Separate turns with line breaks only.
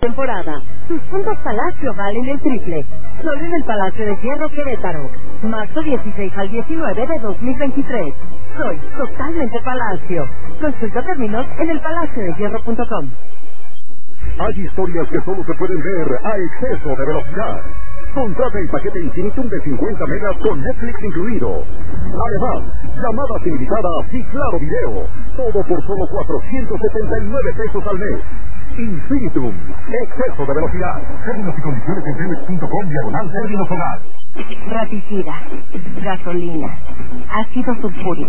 Temporada. Tus puntos Palacio valen el triple. Solo en el Palacio de Hierro Querétaro. Marzo 16 al 19 de 2023. Soy totalmente Palacio. Consulta términos en elpalaciodehierro.com.
Hay historias que solo se pueden ver a exceso de velocidad. Contrata el paquete Infinitum de 50 megas con Netflix incluido. Además, llamadas ilimitadas y claro video. Todo por solo 479 pesos al mes. Infinitum, exceso de velocidad. Términos y condiciones en Pemex.com/términos solar.
Raticida, gasolina, ácido sulfúrico.